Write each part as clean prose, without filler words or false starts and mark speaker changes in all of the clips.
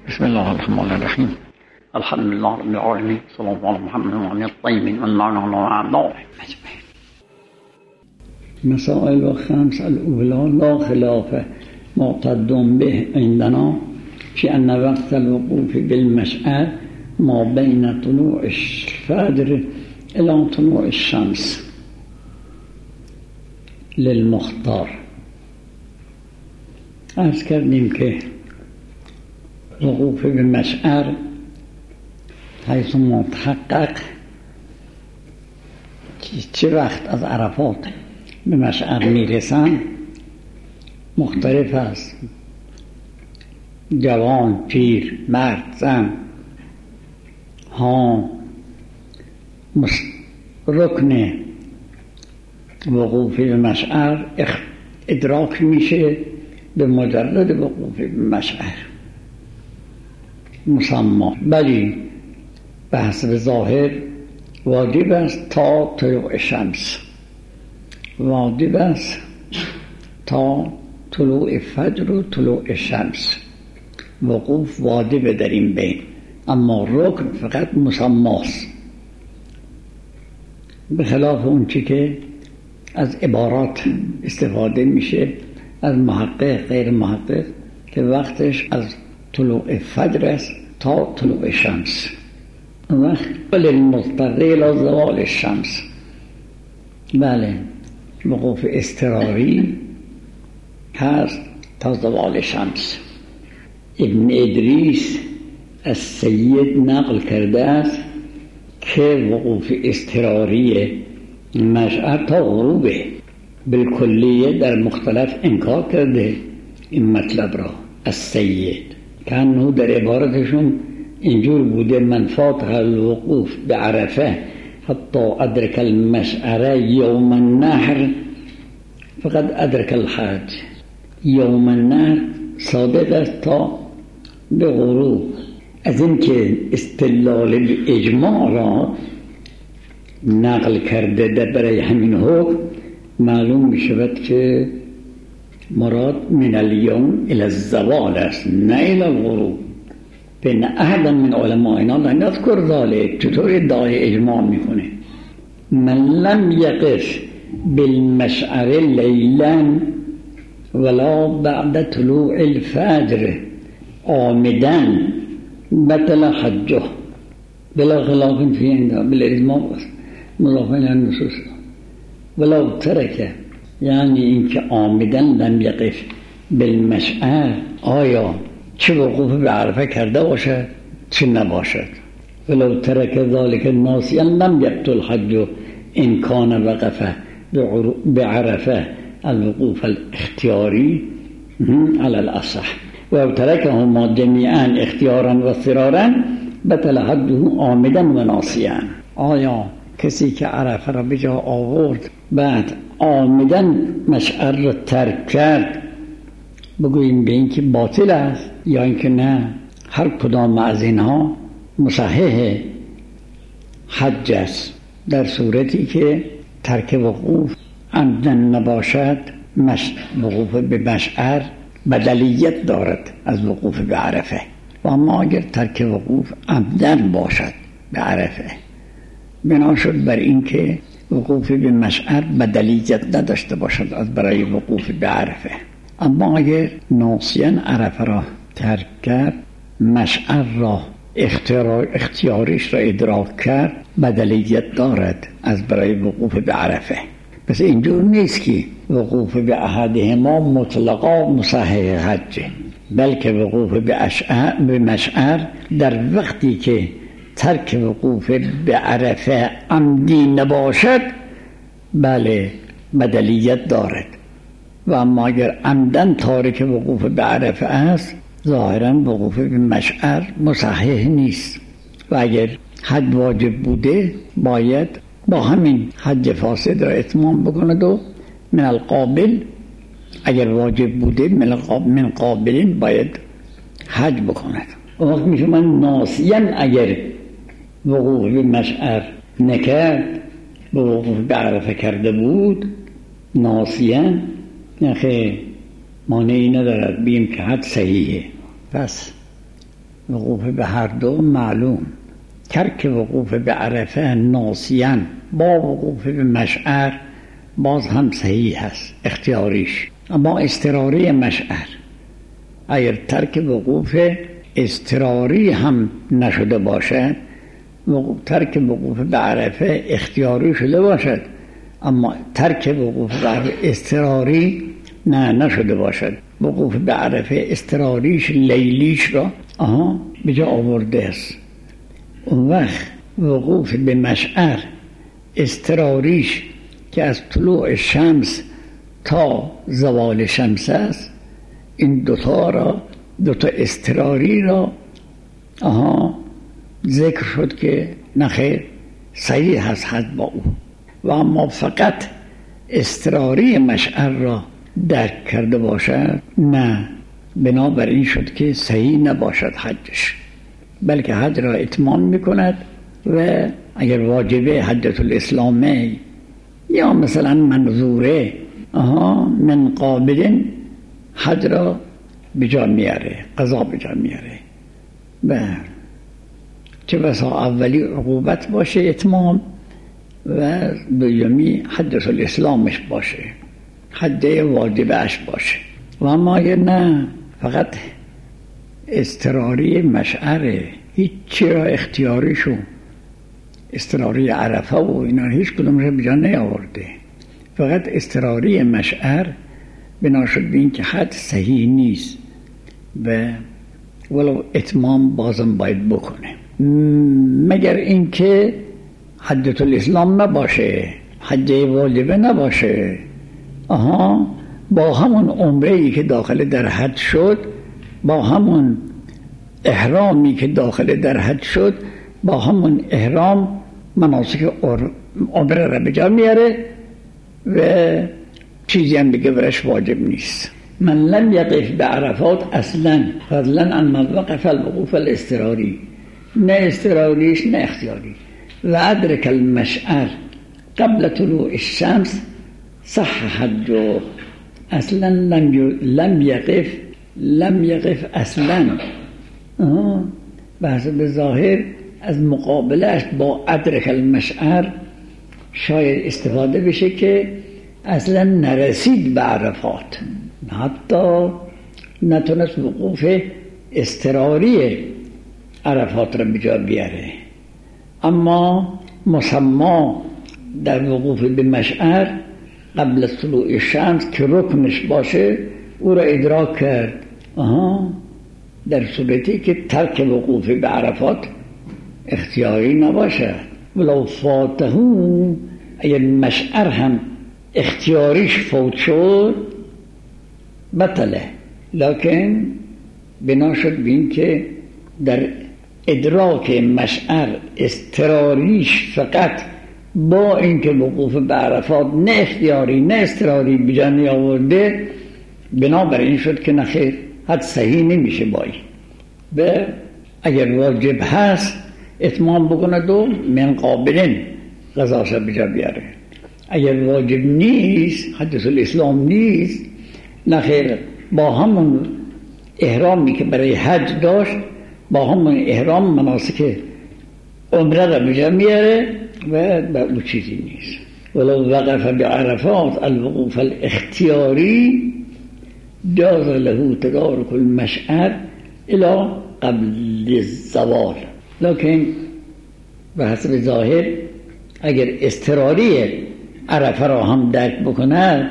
Speaker 1: بسم الله الرحمن الرحیم. الحمد لله رب العالمین، صلی الله علی محمد و علی الطیبین و المعنى اعضاء. مسائل و خمس الاولی لا خلاف معتد به عندنا فی ان وقت الوقوف بالمشعر ما بین طلوع الفجر الى طلوع الشمس للمختار. عرض کردیم که وقوف به مشعر حیث متحقق چه وقت از عرفات به مشعر میرسن مختلف است. جوان، پیر، مرد، زن ها رکن وقوف به مشعر ادراک میشه به مجرد وقوف به مشعر مسمى، بلی به حسب ظاهر واجب است تا طلوع شمس، واجب است تا طلوع فجر و طلوع شمس وقوف واجب در این بین، اما رکن فقط مسماست، به خلاف اون چی که از عبارات استفاده میشه از محقق غیر محقق که وقتش از طلوع فجر است تا طلوع شمس. وقت للمضطر الى زوال الشمس، بله وقوف اضطراری هست تا زوال شمس. ابن ادریس از سید نقل کرده است که وقوف اضطراری مشعر تا غروبه، بالکلیه در مختلف انکار کرده این مطلب را از سید، که انو در عبارتشون اینجور بوده: من فاتح الوقوف بعرفه حتی ادرک المشعر یوم النحر فقد ادرک الحج. یوم النحر صادق است تا به غروب. از این که استدلال به اجماع را نقل کرده در برای همین حکم معلوم می شود که مراد من اليوم الى الزوال است، نه الى الغروب. بین احد من علمائنا لم یذکر ذلک. چطور ادعای اجماع میکنه؟ من لم یقف بالمشعر لیلا ولا بعد طلوع الفجر عامدا بطل حجه بلا خلاف فی عنده بالاجماع مضاف الی النصوص ولو ترک، یعنی اینکه عامدا لم یقف بالمشعر آیا چه وقوف به عرفه کرده باشد چه نباشد. ولو ترک ذلك ناسیا لم یبطل حج ان کان وقف بعرفه الوقوف الاختیاری على الاصح و ترکهما جمیعا اختیارا و اضطرارا بطل حجه عامدا و ناسیا. آیا کسی که عرفه را به جا آورد بعد عامدا مشعر را ترک کرد بگوییم به این که باطل است، یا اینکه نه هر کدام از اینها مصحح حج است؟ در صورتی که ترک وقوف عمدا نباشد وقوف به مشعر بدلیت دارد از وقوف به عرفه، و اما اگر ترک وقوف عمدا باشد به عرفه بنا شد بر این که وقوف به مشعر بدلیت نداشته باشد از برای وقوف به عرفه. اما اگر ناسیاً عرفه را ترک کرد مشعر را اختیاریش را ادراک کرد بدلیت دارد از برای وقوف به عرفه. پس اینجور نیست که وقوف به احدهما مطلقا مصحح حج، بلکه وقوف به مشعر در وقتی که ترک وقوف به عرفه عمدی نباشد بله بدلیت دارد، و اما اگر عمدن تارک وقوف به عرفه است ظاهرا وقوف به مشعر مصحح نیست، و اگر حج واجب بوده باید با همین حج فاسد را اتمام بکند و من القابل اگر واجب بوده من قابلین باید حج بکند. وقت میشه من ناسیاً اگر وقوف به مشعر نکرد به وقوف به عرفه کرده بود ناسیاً نخیر مانعی ندارد بیم که حد صحیحه. پس وقوف به هر دو معلوم. ترک وقوف به عرفه ناسیاً با وقوف به مشعر باز هم صحیح هست، اختیاریش. اما اضطراری مشعر اگر ترک وقوف اضطراری هم نشده باشد، ترک وقوف به عرفه اختیاری شده باشد اما ترک وقوف به عرفه اضطراری نشده باشد، وقوف به عرفه اضطراریش لیلیش را به جا آورده است. اون وقت وقوف به مشعر اضطراریش که از طلوع شمس تا زوال شمس است، این دوتا اضطراری را ذکر شد که نخیر صحیح هست حد با او. و اما فقط اضطراری مشعر را درک کرده باشد نه، بنابراین شد که صحیح نباشد حجش، بلکه حج را اتمام میکند و اگر واجبه حجت الاسلامه یا مثلا منظوره من قابل حج را بجا میاره، قضا بجا میاره. و چه بسا اولی عقوبت باشه اتمام و دومی حجت الاسلامش باشه، حج واجبش باشه. و اما اگر نه فقط اضطراری مشعره، هیچی را اختیاریشو، اضطراری عرفه و اینا هیچ کدوم را بجا نیاورده، فقط اضطراری مشعر بنا شد به این که حد صحیح نیست و ولو اتمام بازم باید بکنه، مگر اینکه حجت الاسلام نباشه، حج واجبه نباشه. با همون عمره‌ای که داخل در حج شد، با همون احرامی که داخل در حج شد، با همون احرام مناسک عمره را به جا میاره و چیزی هم دیگه برش واجب نیست. من لم یقف به عرفات اصلا فضلا عن من وقف الوقوف الاضطراری، نه اضطراریش نه اختیاری. و ادرک المشعر قبل طلوع الشمس صح حجه. اصلا لم یقف اصلا. بحث به ظاهر از مقابلش با ادرک المشعر شاید استفاده بشه که اصلا نرسید به عرفات، حتی نتونست وقوف اضطراری عرفات را بجا بیاره، اما مسما در وقوف به مشعر قبل از طلوع شمس که رکنش باشه او را ادراک کرد. در صورتی که ترک وقوف به عرفات اختیاری نباشه. ولو فاتهو، اگر مشعر هم اختیاریش فوت شد بطله، لکن بنا شد بین که در ادراک مشعر اضطراریش فقط با اینکه وقوف به عرفات نه اختیاری نه اضطراری بجانی آورده، بنابراین شد که نخیر حد صحیح نمیشه بایی. و اگر واجب هست اتمام بکنه و من قابلن قضاش بجا بیاره. اگر واجب نیست، حجت الاسلام نیست، نخیر با همون احرامی که برای حج داشت با همون احرام مناسک عمره را بجا میاره و به او چیزی نیست. ولو وقف بعرفات الوقوف الاختیاری جاز له تدارک المشعر الى قبل الزوال. لکن به حسب ظاهر اگر اضطراری عرفه را هم درک بکند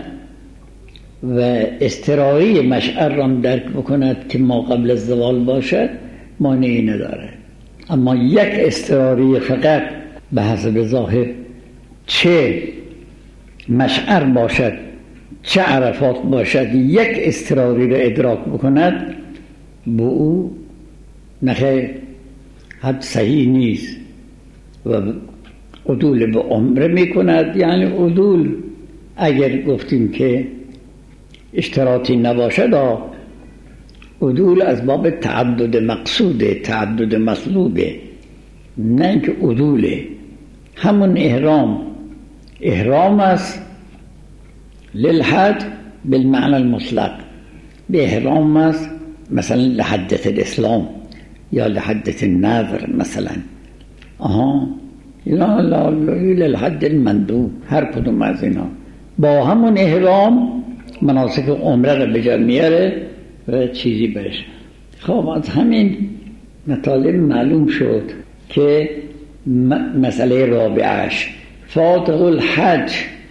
Speaker 1: و اضطراری مشعر را هم درک بکند که ما قبل الزوال باشد مانعی نداره. اما یک اضطراری فقط به حسب ظاهر چه مشعر باشد چه عرفات باشد یک اضطراری را ادراک بکند، به او نخیر حد صحیح نیست و عدول به عمره میکند. یعنی عدول اگر گفتیم که اشتراطی نباشد، عدول از باب تعدد مقصوده، تعدد مطلوبه، نه اینکه عدوله. همون احرام است للحج بالمعنى المطلق، به احرام است مثلا لحجت الاسلام یا لحدت النظر مثلا، یا للحد المندوب، هر کدوم از اینا با همون احرام مناسک عمره رو به جا میاره و چیزی بشه. خب از همین مطالب معلوم شد که مسئله رابعش فاتح الحج،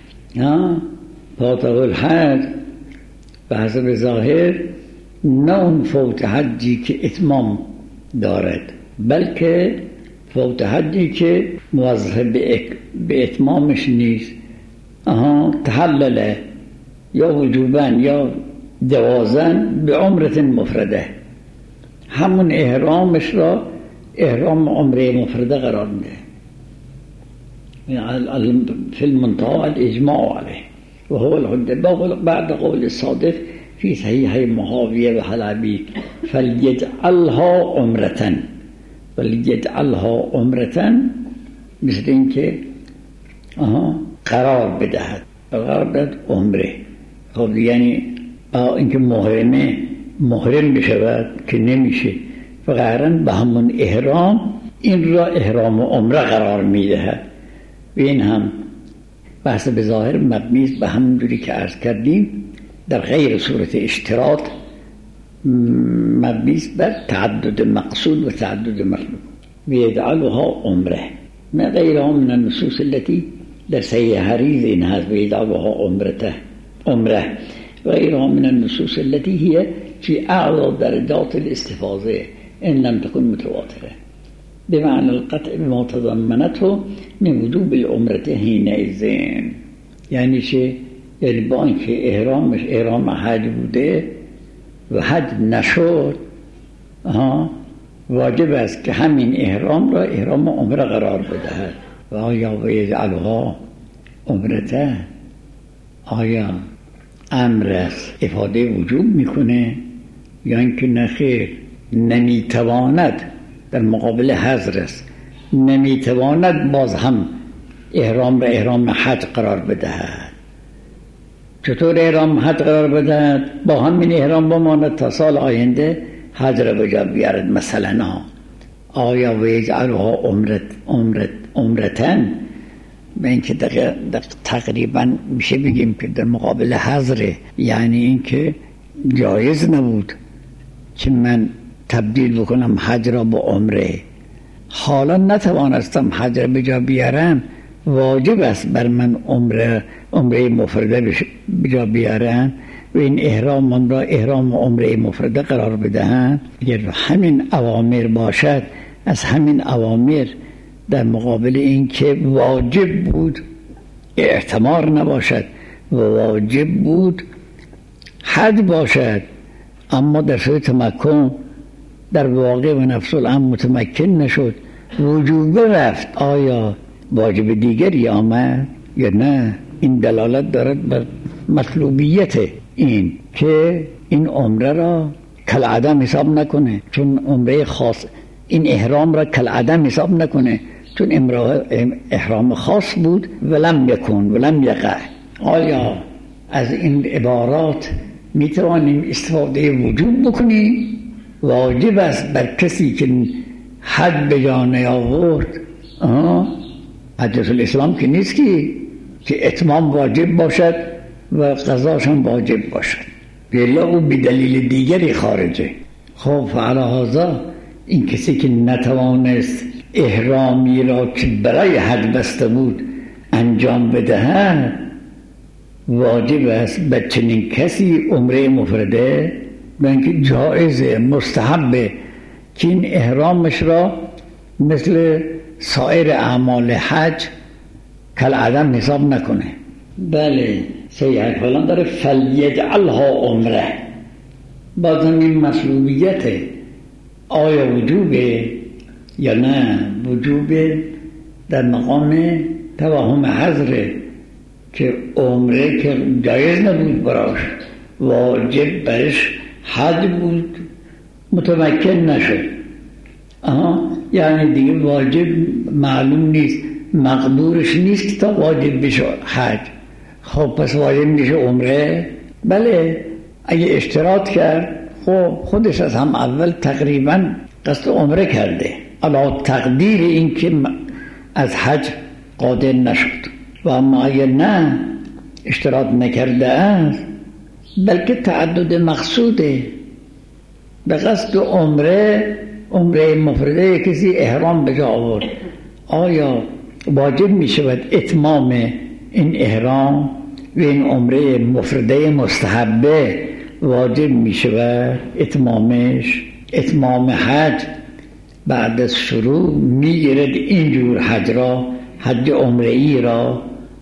Speaker 1: فاتح الحج به حسب ظاهر نه اون فوت حجی که اتمام دارد، بلکه فوت حجی که موظف به اتمامش نیست، تحلله یا وجوباً یا جوازاً به عمره مفرده، همون احرامش را احرام عمره مفرده قرار میده. في المنتهى الاجماع عليه وهو الحجة بعد قول الصادق في صحيح معاوية وحلبي فليجعلها عمرة، مثل اینکه قرار بدهد، قرار بدهد عمره. خب یعنی اینکه محرم بشود که نمیشه، فقراً به همون احرام این را احرام عمره قرار میدهد. و این هم بحث به ظاهر مبنی به همون جوری که عرض کردیم در غیر صورت اشتراط، مبنی بر تعدد مقصود و تعدد مطلوب. ويجعلها عمره ما غيرها من النصوص التي در صحیح حریز این هست، ويجعلها عمره غيرها من النصوص التي هي في أعلى درجات الاستفاضة إن لم تكن متواترة بمعنى القطع بما تضمنته من وجوب العمرة حينئذ. یعنی چه؟ یعنی با اینکه احرامش احرام حج بوده و حج نشد، واجب است که همین احرام را احرام عمره قرار بدهد. و آیا ویجعلها عمرته، آیا امر است افاده وجوب میکنه یا اینکه نخیر؟ نمیتواند، در مقابل حظر است، نمیتواند باز هم احرام را احرام حج قرار بدهد. چطور احرام حج قرار بدهد؟ با همین احرام بماند تا سال آینده حج را به جا بیارد. مثلا آیا ویجعلها عمرتن، به اینکه تقریبا میشه بگیم که در مقابل حظره، یعنی اینکه جایز نبود که من تبدیل بکنم حج را با عمره، حالا نتوانستم حج را به جا بیارم، واجب است بر من عمره مفرده به جا بیارم و این احرام را احرام عمره مفرده قرار بدهم. اگر همین اوامر باشد، از همین اوامر در مقابل این که واجب بود اعتمار نباشد و واجب بود حج باشد، اما در صورت تمکن در واقع و نفس الامر متمکن نشد، وجوب رفت، آیا واجب دیگری آمد یا نه؟ این دلالت دارد بر مطلوبیت این که این عمره را کالعدم حساب نکنه، چون عمره خاص، این احرام را کالعدم حساب نکنه چون احرام خاص بود ولم یکن ولم یقع. آیا از این عبارات میتوانیم استفاده وجوب بکنیم؟ واجب است بر کسی که حج به جا نیاورد، حجت الاسلام که نیست که اتمام واجب باشد و قضاش هم واجب باشد، بلا او بدلیل دیگری خارجه. خب فعلا هذا این کسی که نتوانست احرامی را که برای حج بسته بود انجام بدهد، واجب است بر چنین کسی عمره مفرده، بلکه جایزه، مستحبه که این احرامش را مثل سایر اعمال حج کالعدم حساب نکنه. بله صحیح فلان داره فلیجعلها عمره، بازم این مطلوبیت آیا وجوبه یا نه؟ وجوبه در مقام توهم حضره که عمره که جایز نبود براش، واجب برش حج بود متمکن نشد، یعنی دیگه واجب معلوم نیست، مقدورش نیست تا واجب بشه حج. خب پس واجب میشه عمره؟ بله اگه اشتراط کرد، خب خودش از هم اول تقریبا قصد عمره کرده، علی تقدیر این که از حج قادر نشد و اما اگر نه اشتراط نکرده است بلکه تعدد مقصوده، به قصد عمره مفرده کسی احرام به جا آورد، آیا واجب می شود اتمام این احرام و این عمره مفرده مستحبه واجب می شود اتمامش؟ اتمام حج بعد از شروع می گیرد اینجور حج را، حج عمره ای را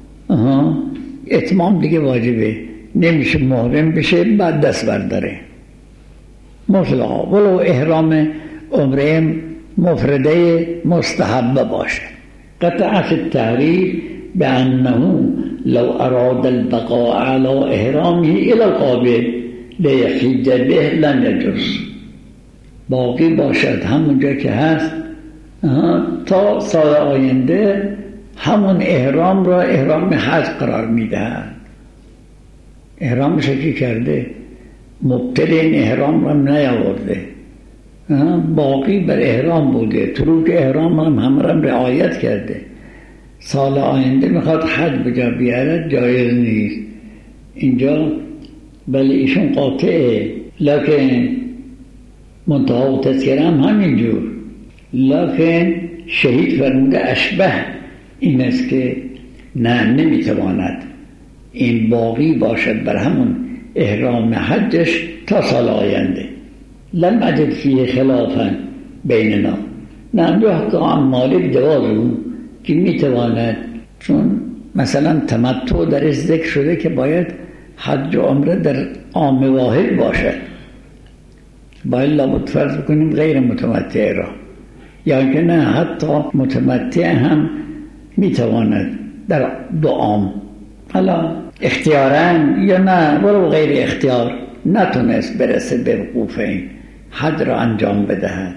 Speaker 1: اتمام دیگه واجبه، نمیشه محرم بشه بعد دست برداره مطلقا، ولو احرام عمره مفرده مستحبه باشه. قطع فی التحریر بأنه لو اراد البقاء على احرامه الى القابل لیحج به لم یجوز، باقی باشد همونجا که هست تا سال آینده همون احرام را احرام حج قرار میدهد. احرام شکی کرده، مبتل این احرام را نیاورده، باقی بر احرام بوده، تروک احرام هم رعایت کرده، سال آینده میخواد حج بجا بیارد، جایز نیست اینجا. بله ایشون قاطعه، لکن منتها و تذکره هم همینجور، لکن شهید فرموده اشبه این است که نه نمیتواند این باقی باشد بر همون احرام حجش تا سال آینده. لم اجد فیه خلافا بیننا، نه یحکم مالک جوازه که میتواند، چون مثلا تمتع درش ذکر شده که باید حج و عمره در عام واحد باشد، باید لابد فرض کنیم غیر متمتع را، یا که نه حتی متمتع هم میتواند در دو عام، حالا اختیارن یا نه ولو غیر اختیار نتونست برسه به وقوف این حج را انجام بدهد،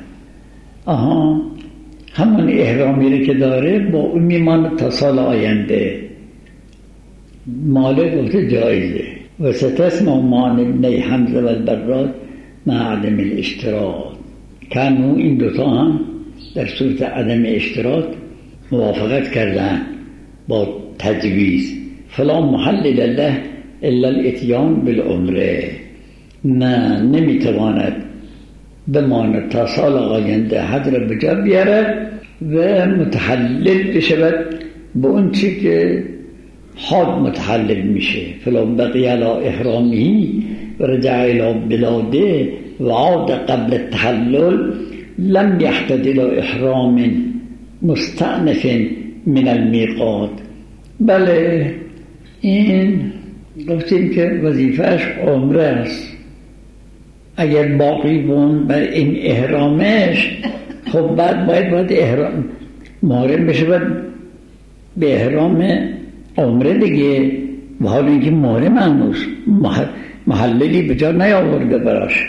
Speaker 1: همون احرامی که داره با اون میماند تا سال آینده. مالک گفته جایزه و ستسمع مان ابن حمزه و البراد مع عدم الاشتراط، کنو این دوتا هم در صورت عدم اشتراط موافقت کردن با تجویز، فلا محل لله الا الاتیان بالعمره، نه نمیتواند بماند تا سال آینده حج را به جا بیارد و متحلل بشود به اون چی که حج متحلل میشه. فلا بقی علی احرامی و رجع الی بلاده و عاد قبل التحلل لم یحتد الی احرام مستأنف من المیقات. بله این گفتیم که وظیفهش عمره است، اگر باقی بون بر این احرامش خب بعد باید احرام محرم بشه به احرام عمره دیگه، و حالا اینکه محرم هنوز محللی به جا نیاورده براش،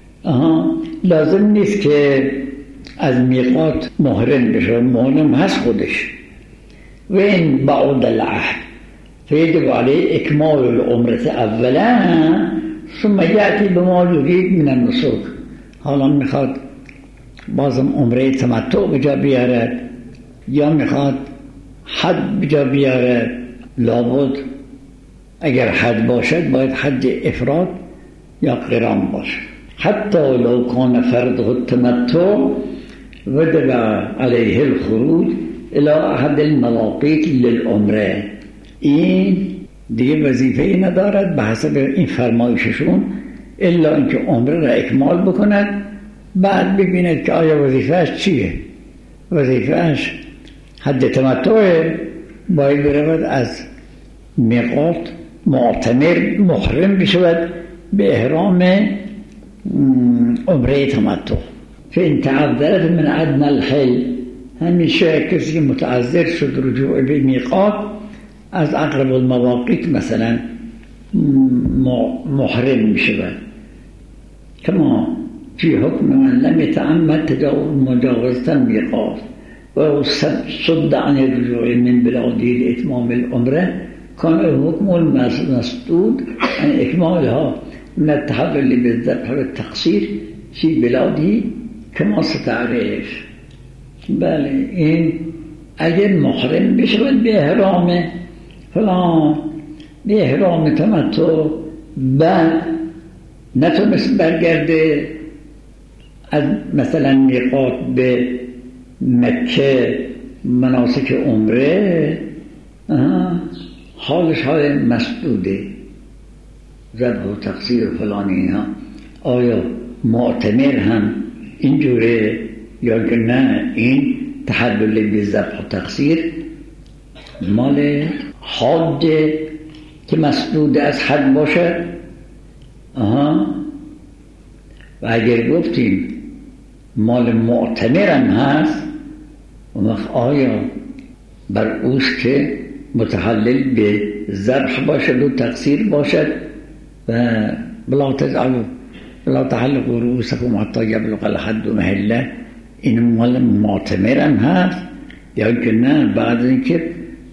Speaker 1: لازم نیست که از میقات محرم بشه، محرم هست خودش. و این بعد العهد فیجب علیه اکمال العمره اولا ثم یأتی بما یرید من النسک. حالا میخواد بازم عمره تمتع بجا بیارد یا میخواد حج بجا بیارد، لابد اگر حج باشد باید حج افراد یا قران باشد. حتی لو کان فرضه التمتع وجب علیه الخروج الى احد المواقیت للعمره. این دیگه وظیفه‌ای ندارد به حسب این فرمایششون الا اینکه عمره را اکمال بکند، بعد ببیند که آیا وظیفهش چیه. وظیفهش حج تمتع، باید برود از میقات معتمر محرم بشود به احرام عمره تمتع. فإن تعذرت من عدم الحل، همیشه کسی که متعذر شد رجوع به میقات از اقرب المواقیت مثلا محرم میشود، کما فی حکم من لم یتعمد مجاوزة المیقات و صد عن الرجوع من بلاده لاتمام العمره کان الحکم المسدود عن اکمالها من التحول بالذبح والتقصیر فی بلاده کما ستعرف. بله این اگر محرم بشود به احرام فلان، به احرام تمتع، بعد نتونست برگرده از مثلا میقات به مکه مناسک عمره، حالش های مسدوده، ذبح و تقصیر و فلان اینها. آیا معتمر هم اینجوره یا که نه این تحلل به ذبح و تقصیر مال حاج که مسدود از حد باشد؟ و اگر گفتیم مال معتمرم هست، آیا بر اوست که متحلل به ذبح باشد و تقصیر باشد و بلا تحلقوا رؤوسکم حتی یبلغ الحد محله، این مال معتمرم هست یا که نه بعد اینکه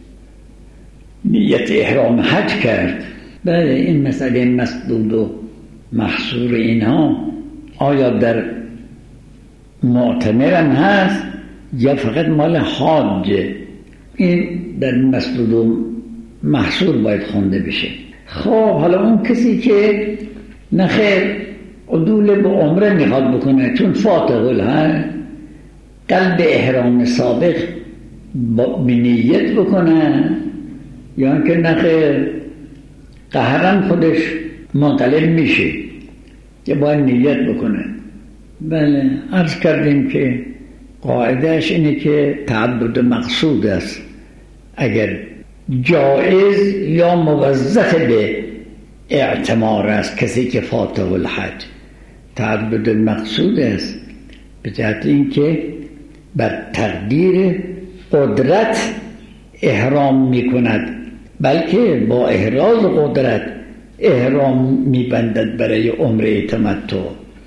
Speaker 1: نیت احرام حج کرد؟ بله این مسئله مسدود و محصور اینها آیا در معتمرم هست یا فقط مال حاج؟ این در مسدود و محصور باید خونده بشه. خب حالا اون کسی که نخیر عدول به عمره میخواد بکنه چون فاتح الحج، قلب احرام سابق بنیت بکنه یا که نخیر قهرن خودش منقلب میشه که باید نیت بکنه؟ بله عرض کردیم که قاعدهش اینه که تعدد مقصود است. اگر جائز یا موظف به اعتمار است کسی که فاتح الحج، تعدد مقصود است به جهت اینکه بر تقدیر قدرت احرام میکند، بلکه با احراز قدرت احرام میبندد برای عمره تمتع.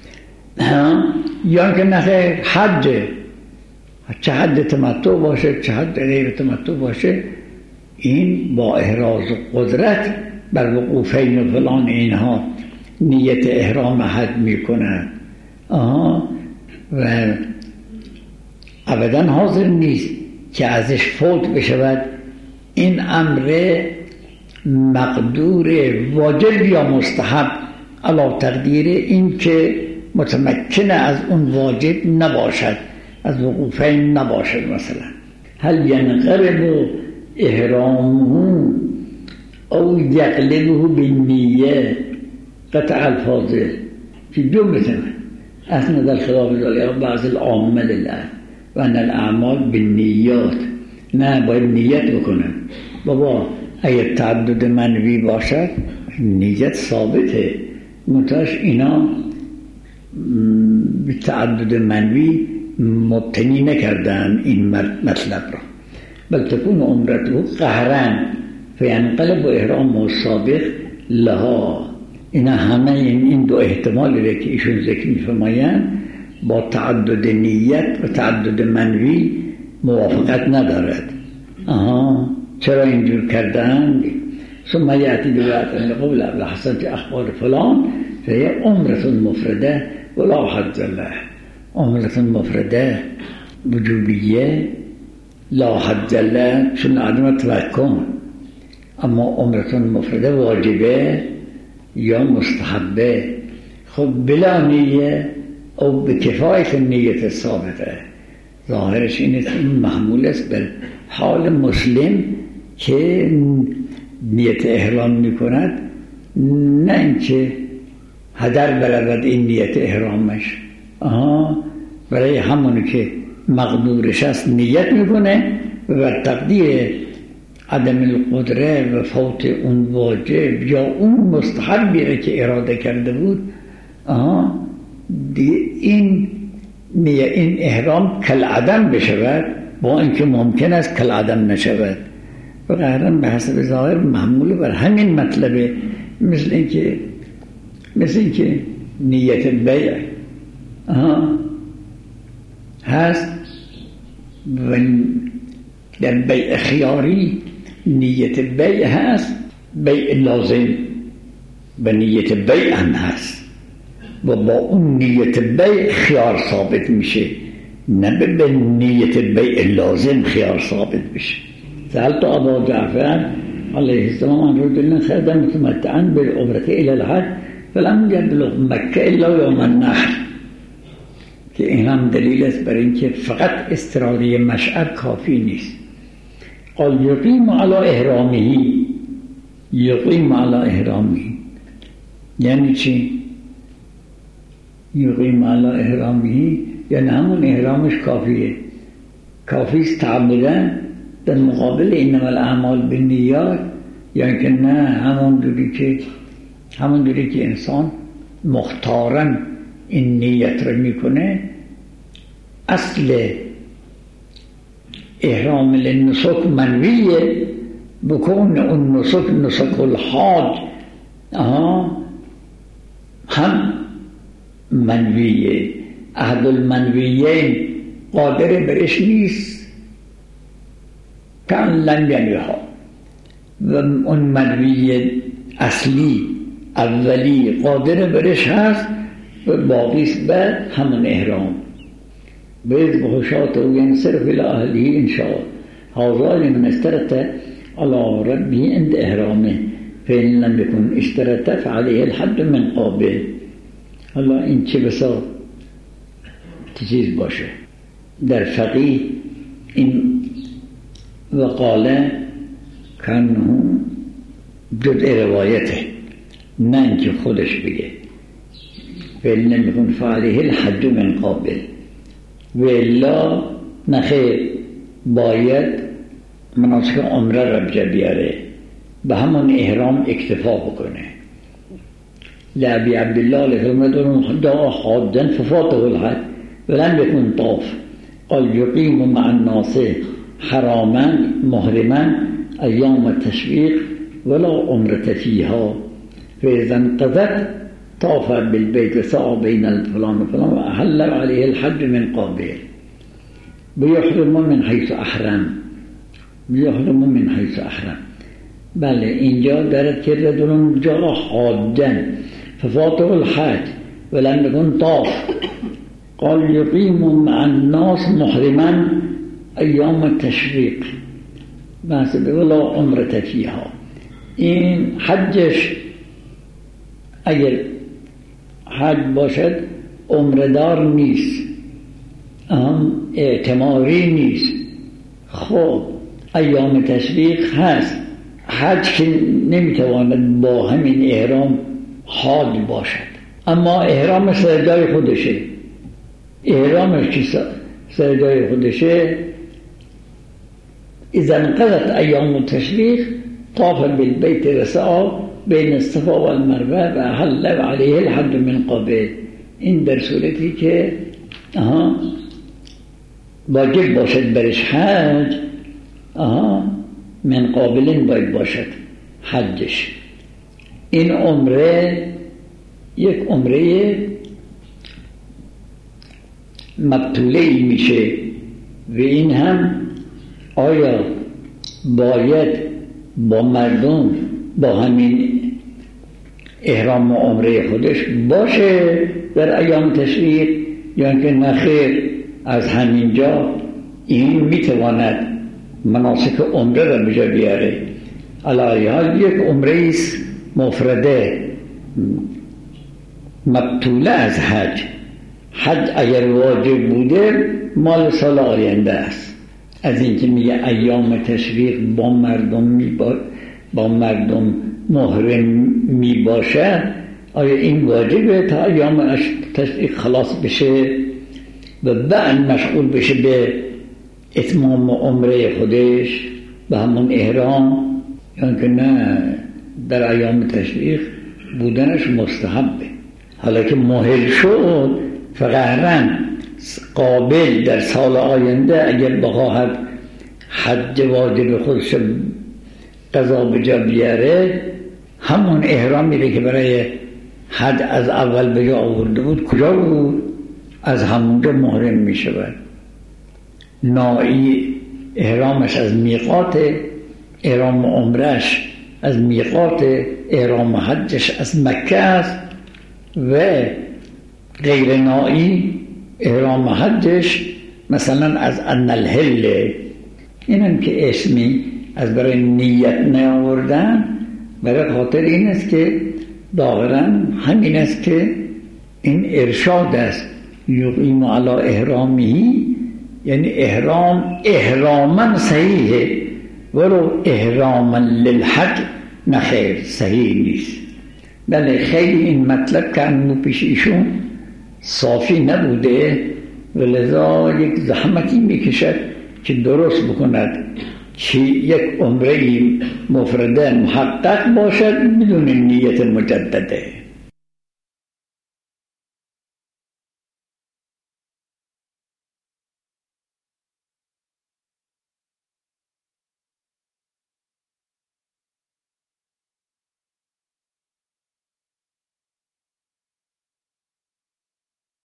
Speaker 1: یا که نخیر حج، چه حج تمتع باشه چه حج غیر تمتع باشه، این با احراز قدرت بر وقوفین و فلان اینها نیت احرام حج میکند و ابدا حاضر نیست که ازش فوت بشود. این امر مقدور واجب یا مستحب علی تقدیر این که متمکن از اون واجب نباشد، از وقوفین نباشد. مثلا هل ینقرب احرامه او یقلبه بالنیه، قطع الفاظه فی جمله اسند الخلاف ذلك بعض العامه لله و ان الاعمال بالنیات. نه باید نیت بکنن. بابا اگر تعدد منوی باشد نیت ثابته، منتهاش اینا به تعدد منوی مبتنی نکردن این مطلب را. بل تكون عمرته قهرا فینقلب و احرام و سابق لها. اینا همه این دو احتمالی را که ایشون ذکر می‌فرمایند با تعدد نیت و تعدد منوی موافقت ندارد. چرا اینجور کردن؟ ثم یأتی ببعض القول قبل حسنت اخبار فلان فهی عمرة مفرده ولا حج له. عمرة مفرده وجوبیه، لا حج له چون عدم تمکن، اما عمرة مفرده واجبه یا مستحبه. خب بلا نیه او به کفایت نیت ثابته. ظاهرش اینه که این محمول است بر حال مسلم که نیت احرام میکند، نه اینکه هدر برود این نیت احرامش. برای همونی که مقدورش است نیت میکنه و بر تقدیر عدم القدره و فوت اون واجب یا اون مستحبی که اراده کرده بود، این احرام کالعدم بشود، با اینکه ممکن است کالعدم نشود. و قهرا به حسب ظاهر محمول بر همین مطلبه. مثل اینکه نیت بیع هست و در بیع خیاری نیت بیع هست، بیع لازم و نیت بیع هم هست. و با اون نیت بیع خیار ثابت میشه، نه به نیت بیع لازم خیار ثابت بشه. سألت ابا جعفر علیه السلام عن رجل خرج متمتعا بالعمرة الى الحج فلم يبلغ مکه الا یوم النحر، که این هم دلیل است بر اینکه فقط استراحه مشعر کافی نیست. قال یقیم علی احرامه، یقیم علی احرامه یعنی چی؟ یقیم علی احرامه یعنی همون احرامش کافیه، کافی است تعبدن در مقابل انما الاعمال بالنیات، یعنی که نه همون دوری که انسان مختارن این نیت رو میکنه. اصل احرام للنسک منویه، بکن اون نسک الحاج هم منویه. احد المنویین قادر برش نیست کان لم ینویها، و اون منوی اصلی اولی قادر برش هست و باقیست به همون احرام. بید بخشات و ینصرف الى اهلی انشاء هذا لمن استرت على ربه عند احرامه فإن لم يكن اشترط فعليه الحد من قابل. حالا این چه بسا چیز باشه در فقیه این وقاله کنه جزء روایته، نه اینکه خودش بگه. فإن لم يكن فعليه الحد من قابل و الا نخیر باید مناسک عمره را بجا بیاره، به همون احرام اکتفا بکنه. لأبي عبد الله لفرمدون دعا حادا ففاته الحج ولم يكن طاف قال يقيم مع الناس حراما محرما أيام التشريق ولا عمرة فيها فإذا انقضت طاف بالبيت وسعى بين الفلان وفلان وأحل عليه الحج من قابل. بيحرم من حيث أحرم، بيحرم من حيث أحرم. بله اینجا دارد که رجل جا حاجا ففاته الحج ولم يكن طاف قال يقيم مع الناس محرما ایام التشریق بس ولا عمرة فيها. این حجش اگر حج باشد عمردار نیست، اعتماری نیست. خب ایام تشریق هست، حج که نمیتواند با همین احرام حاج باشد، اما احرام سرجای خودشه، احرامش که سرجای خودشه. اذا انقضت ایام التشریق طاف بالبيت وسعى بین الصفا و المروه و احل علیه الحج من قابل. این در صورتی که واجب باشد برش حج، من قابلین باید باشد حجش. این عمره یک عمره مبتوله ای میشه و این هم آیا باید با مردم با همین احرام و عمره خودش باشه در ایام تشریق، یا که نخیر از همینجا این میتواند مناسک عمره را بجا بیاره. علی حال یک عمره است مفرده مبتوله از حج. حج اگر واجب بوده مال سال آینده است. از اینکه میگه ایام تشریق با مردم محرم می باشه، آیا این واجبه تا ایام تشریق خلاص بشه و بعد مشغول بشه به اتمام عمره خودش به همون احرام، یا که نه در ایام تشریق بودنش مستحبه. حالا که مهل شد فقهرن قابل در سال آینده اگر بخواهد حج واجب خودش قضا بجا بیاره، همون احرام میره که برای حج از اول بجا آورده بود کجا بود؟ از همونجا محرم میشود. نائی احرامش از میقات، احرام عمرش از میقات، احرام حجش از مکه است و غیر نائی احرام حجش مثلا از ان الهله، اینم که اسمی از برای نیت نیاوردن برای خاطر این است که ظاهراً همین است که این ارشاد است، یقیم علی احرامی، یعنی احراما صحیحه ولو احراما للحج نخیر، صحیح نیست. بله خیلی این مطلب که انو پیش ایشون صافی نبوده و لذا یک زحمتی میکشد که درست بکند که یک عمره مفرده محقق باشد بدون نیت مجدده.